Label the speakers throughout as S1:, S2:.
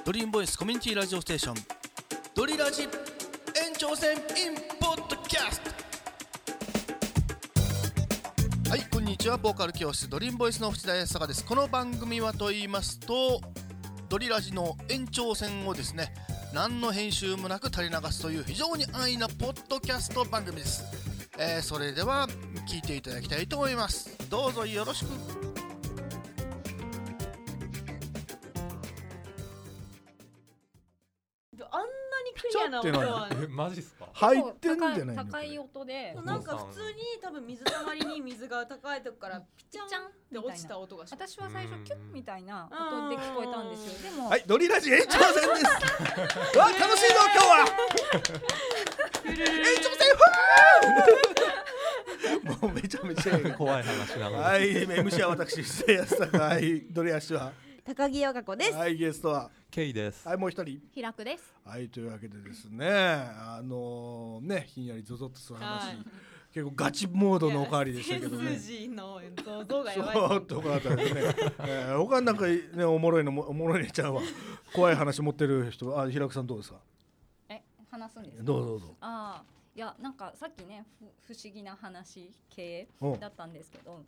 S1: ドリームボイスコミュニティラジオステーションドリラジ延長戦 in ポッドキャスト。はい、こんにちは。ボーカル教室ドリームボイスの藤田康隆です。この番組はと言いますと、ドリラジの延長戦をですね、何の編集もなく垂れ流すという非常に安易なポッドキャスト番組です。それでは聞いていただきたいと思います。どうぞよろしく。
S2: あんなにクリアな音は
S3: マジっすか？
S4: 入ってんじゃないの？
S5: 高い音で
S2: なんか普通に多分水たまりに水が高いとこからピチャンって落ちた音がします。
S5: 私は最初キュッみたいな音で聞こえたんですよ。でも
S4: はい、ドリラジ延長戦ですわ、楽しいぞ今日は延長戦もうめちゃめちゃ
S3: 怖い話なので。
S4: はい、MC は私藤田康隆、はい、ドリラジは
S2: 高木陽香子です。
S4: はい、ゲストは
S3: ケイです。
S4: はい、もう一人、
S5: 平久です。
S4: はい、というわけでですね、ひんやりゾゾッとする話、
S2: はい
S4: 結構ガチモードのおかわりでしたけどね。
S2: 背筋の像がやばい。
S4: ちょっと怖かったですね。他なんかね、おもろいねちゃうわ。怖い話持ってる人、平久さんどうですか？
S5: 話すんですか？
S4: どうぞ。
S5: いや、なんかさっきね、不思議な話系だったんですけど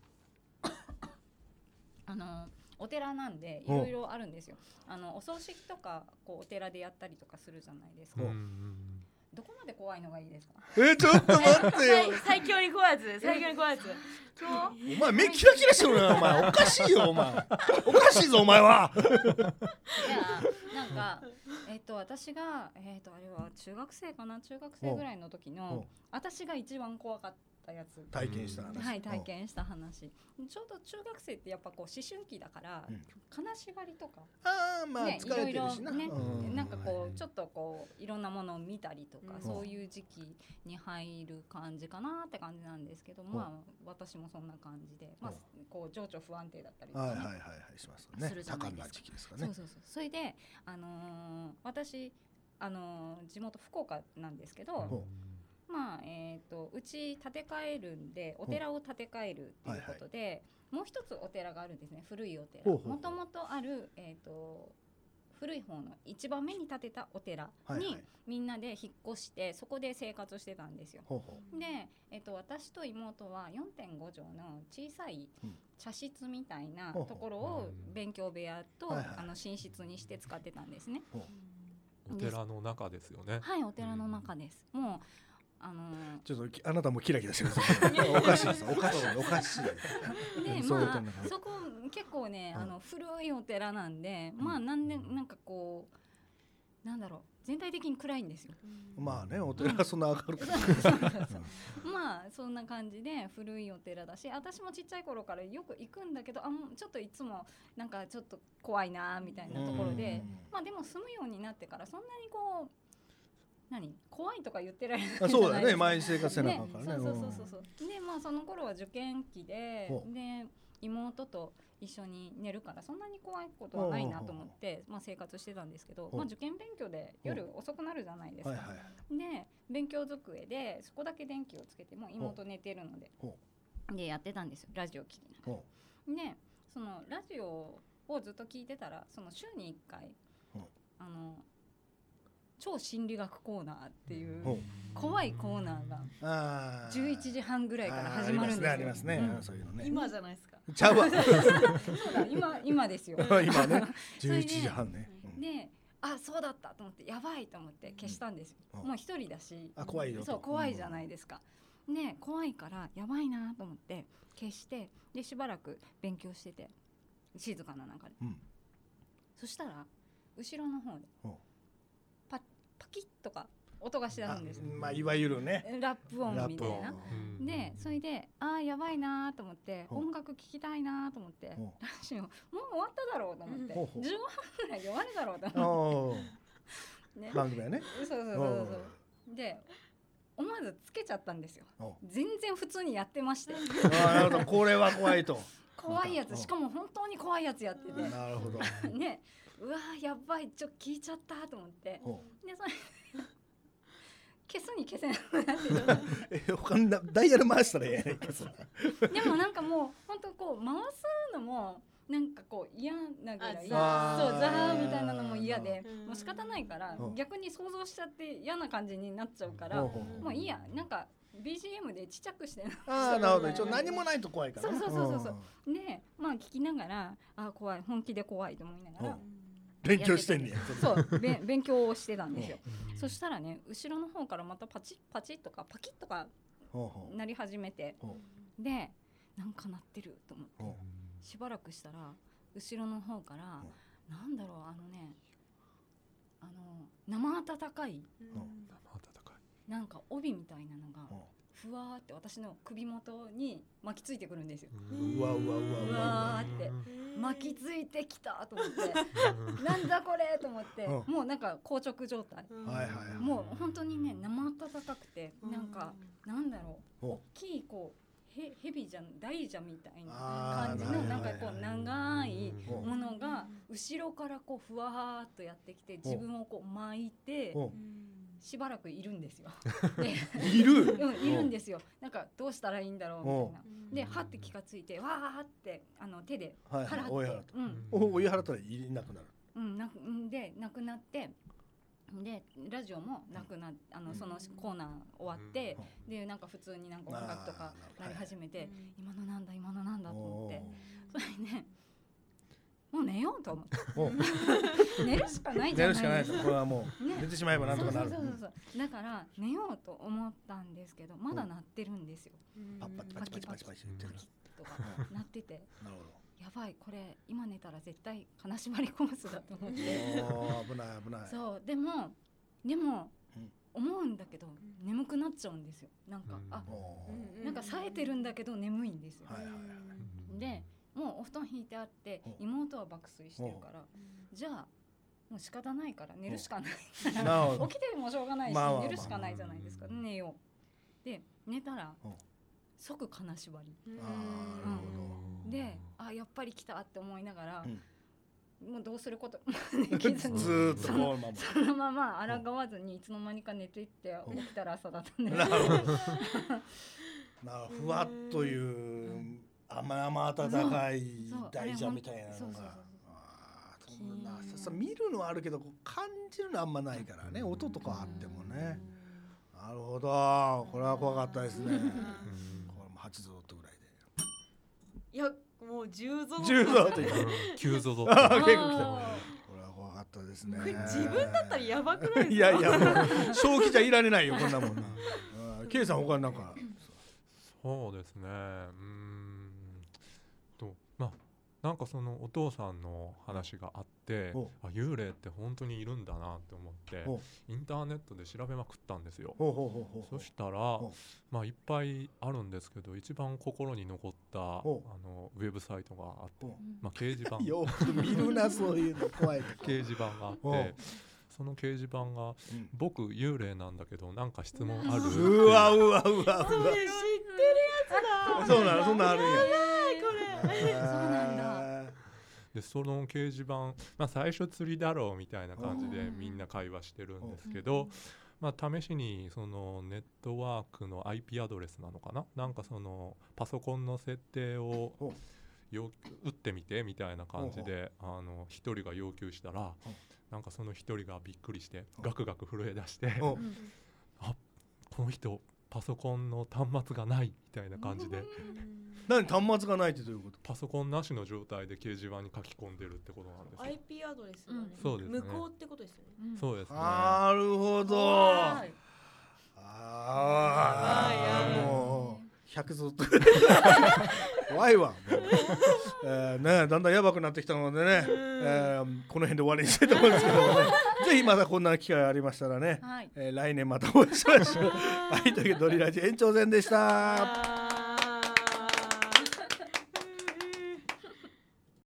S5: お寺なんでいろいろあるんですよ。お葬式とかこうお寺でやったりとかするじゃないですか。どこまで怖いのがいいですか？
S4: ちょっと待ってよ
S2: 最強に怖いやつ。最強に怖いやつ。
S4: お前目キラキラしてるな、お前おかしいよ、お前おかしいぞお前は。
S5: いや、なんか私があれは中学生かな、中学生ぐらいの時の私が一番怖かったやつ、
S4: 体験した話。
S5: はい、体験した話。ちょうど中学生ってやっぱこう思春期だから、金縛りとか
S4: まあ
S5: ね、
S4: 疲れてるしな、
S5: いろいろね、なんかこうちょっとこういろんなものを見たりとか、そういう時期に入る感じかなって感じなんですけど、まあ私もそんな感じで、まあこう情緒不安定だったりとかね、
S4: しますね。
S5: するじゃないですか。
S4: 多感な時期ですかね。
S5: そう。それで私地元福岡なんですけど、まあうち建て替えるんでお寺を建て替えるっていうことで、もう一つお寺があるんですね。古いお寺、もともとある古い方の一番目に建てたお寺にみんなで引っ越してそこで生活してたんですよ。で、私と妹は 4.5 畳の小さい茶室みたいなところを勉強部屋と寝室にして使ってたんですね。
S3: お寺の中ですよね。
S5: はい、お寺の中です。もう
S4: ちょっとあなたもキラキラしてください。おかしいです。おかしい。
S5: で、まあそこ結構ね、古いお寺なんで、まあなんかこうなんだろう、全体的に暗いんですよ。
S4: まあね、お寺はそんな明るくない。
S5: まあそんな感じで古いお寺だし、私もちっちゃい頃からよく行くんだけど、ちょっといつもなんかちょっと怖いなみたいなところで、まあでも住むようになってからそんなにこう怖いとか言ってられないじゃないですか。
S4: そうだね、毎日生活せなあかんからね。
S5: そうで、まあその頃は受験期で妹と一緒に寝るからそんなに怖いことはないなと思ってまあ生活してたんですけど、まあ受験勉強で夜遅くなるじゃないですか。で、勉強机でそこだけ電気をつけても妹寝てるのでやってたんですよ、ラジオ聞きながら。で、そのラジオをずっと聞いてたら、その週に1回超心理学コーナーっていう怖いコーナーが11時半ぐらいから始まるんですよ。
S4: ありますね、そういうのね。
S2: 今じゃないですか。
S4: ちゃうわ。
S5: そうだ、今ですよ。
S4: 今ね、11時半ね。
S5: で、そうだったと思って、やばいと思って消したんですよ。もう一人だし、
S4: 怖いよ。
S5: そう、怖いじゃないですか。で、怖いからやばいなと思って消して、でしばらく勉強してて静かな中で、そしたら後ろの方でパキッとか音がしだすんです。
S4: まあいわゆるね、
S5: ラップ音みたいな。で、それでやばいなと思って、音楽聴きたいなと思って、ラジオもう終わっただろうと思って、15分ぐらいで終わるだろうと思って、
S4: 番組はね。
S5: そうで、思わずつけちゃったんですよ。全然普通にやってまして。
S4: なるほど、これは怖いと。
S5: 怖いやつ、しかも本当に怖いやつやってて。
S4: なるほど。
S5: ね、うわーやばい、聞いちゃったと思って。で、それ消すに消せなくなって
S4: 他のダイヤル回したらええやん。
S5: でもなんかもう本当こう回すのもなんかこう嫌なぐらい、そうザーみたいなのも嫌嫌で、もう仕方ないから逆に想像しちゃって嫌な感じになっちゃうから、もういいや、なんか BGM でちっちゃくして
S4: なるほど、一応何もないと怖いからね。
S5: そうで、まあ聞きながら怖い、本気で怖いと思いながら
S4: 勉強してんねや。
S5: そう勉強をしてたんですよ。そしたらね、後ろの方からまたパチッパチッとかパキッとか鳴り始めて、でなんか鳴ってると思ってしばらくしたら後ろの方からなんだろう、生温かいなんか帯みたいなのがふわーって私の首元に巻きついてくるんですよ。
S4: うわ
S5: ーって巻きついてきたと思ってなんだこれと思って、もうなんか硬直状態、もう本当にね生温かくて、なんかなんだろう、大きいこうヘビじゃん大蛇みたいな感じのなんかこう長いものが後ろからこうふわーっとやってきて自分をこう巻いてしばらくいるんですよ。
S4: いる
S5: いるんですよ。なんかどうしたらいいんだろうみたいな。ではって気がついてわーって手で払って、
S4: 追い払ったらいなくなる。
S5: でなくなって。でラジオもなくなそのコーナー終わって、でなんか普通になんか音楽とかなり始めて、今のなんだと思って、それねもう寝ようと思って寝るしかないじゃないですか。
S4: これはもう寝てしまえばなんとかなる。
S5: だから寝ようと思ったんですけど、まだ鳴ってるんですよ。
S4: パッパチパチパチパチ
S5: とか鳴ってて、やばい、これ今寝たら絶対金縛りコースだと思って
S4: 危ない危ない。
S5: そうでも思うんだけど眠くなっちゃうんですよ。なんかなんか冴えてるんだけど眠いんですよ。でもうお布団引いてあって妹は爆睡してるから、じゃあもう仕方ないから寝るしかないから起きてもしょうがないし寝るしかないじゃないですか。寝ようで寝たら即金縛りで、やっぱり来たって思いながら、もうどうすることできずに
S4: ずっとその
S5: まま抗わずにいつの間にか寝ていって起きたら朝だったんで
S4: ふわっという生温かい大蛇みたいなのが見るのはあるけど感じるのはあんまないからね。音とかあってもね。なるほど、これは怖かったですね。8ゾットぐらいで。
S2: いやもう10ゾット。
S4: 10ゾット。
S3: 9ゾット。
S4: 結構来た。これは怖かったですね。
S2: 自分だったらやばくないですか。
S4: いや正気じゃいられないよこんなもんな。K さん他になんか。
S3: そうですね。なんかそのお父さんの話があって、幽霊って本当にいるんだなって思ってインターネットで調べまくったんですよ。そしたらいっぱいあるんですけど、一番心に残ったウェブサイトがあって、掲示板
S4: よく見るなそういうの怖い
S3: 掲示板があって、その掲示板が僕幽霊なんだけどなんか質問ある。
S4: うわ
S2: それ知ってるやつだ。
S4: そうなの、そんなあるんや。
S5: そうなんだ。
S3: でその掲示板、最初釣りだろうみたいな感じでみんな会話してるんですけど、試しにそのネットワークの IP アドレスなのかな、なんかそのパソコンの設定を打ってみてみたいな感じで一人が要求したら、なんかその一人がびっくりしてガクガク震え出してあ、この人パソコンの端末がないみたいな感じで
S4: 何端末がないってどういうこと？
S3: パソコンなしの状態で掲示板に書き込んでるってことなんですよ。
S2: IP アドレスがね、
S3: そうですね、
S2: 無効ってことですよね。
S3: そうですね。
S4: なるほど。もう100ゾット怖いわ。ね、だんだんやばくなってきたのでね、この辺で終わりにしたいと思うんですけどもねぜひまたこんな機会ありましたらね、来年またお会いしましょう。はい、というわけでドリラジ延長戦でした。